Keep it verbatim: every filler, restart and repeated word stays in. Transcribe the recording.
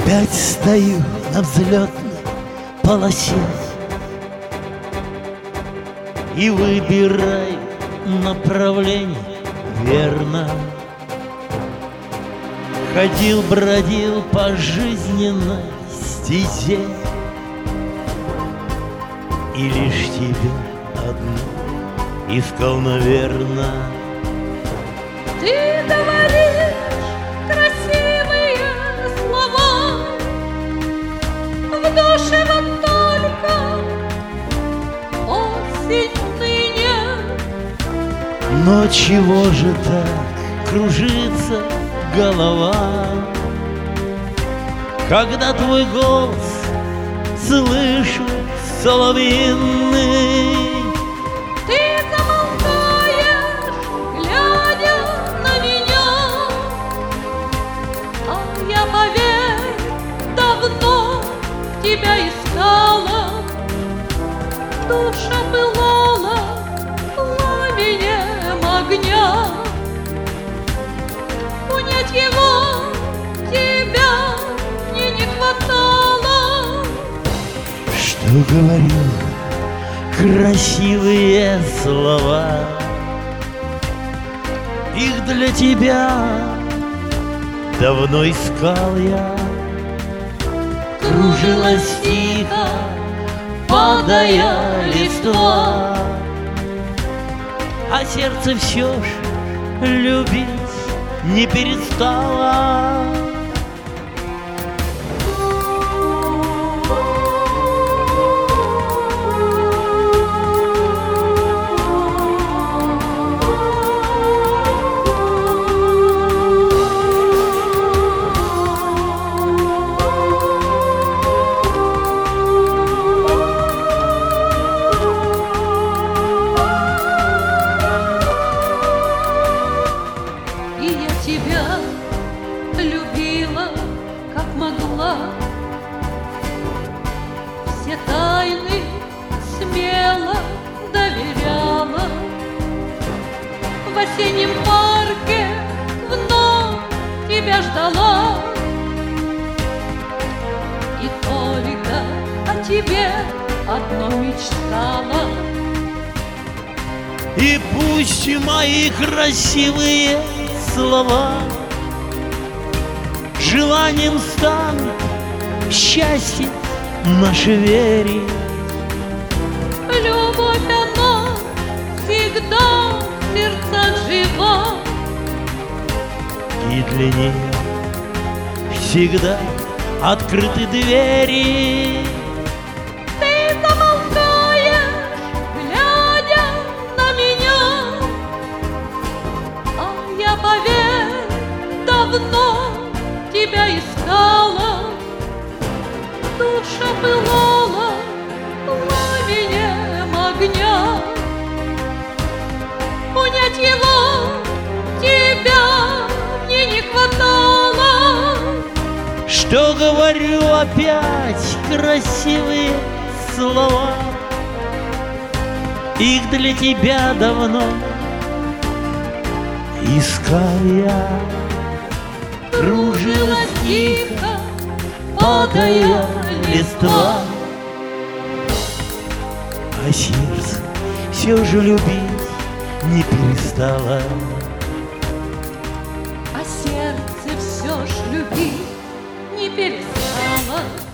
Опять стою на взлетной полосе и выбираю направление верно. Ходил, бродил по жизненной стезе, и лишь тебя одну искал, наверно. Ты говоришь красивые слова, в душе вот только осень ныне. Но чего же так кружится голова, когда твой голос слышу соловьиный? Ты замолкаешь, глядя на меня, а я, поверь, давно тебя искала. Душа пылала пламенем огня, понять его тебя мне не хватало. Что говорю красивые слова, их для тебя давно искал я. Кружилась тихо, падая листва, а сердце все ж любить не перестало. Тебя любила, как могла, все тайны смело доверяла. В осеннем парке вновь тебя ждала, и только о тебе одно мечтала. И пусть мои красивые слова желанием станут счастье наше верить. Любовь, она всегда в сердцах жива, и для нее всегда открыты двери. Ты замолкаешь, глядя на меня, а я, поверь, давно тебя искала. Душа пылала пламенем огня, понять его тебя мне не хватало. Что говорю опять красивые слова, их для тебя давно искал я. Кружилась тихо, падая листва, а сердце все же любить не перестало. а сердце все ж любить не перестало.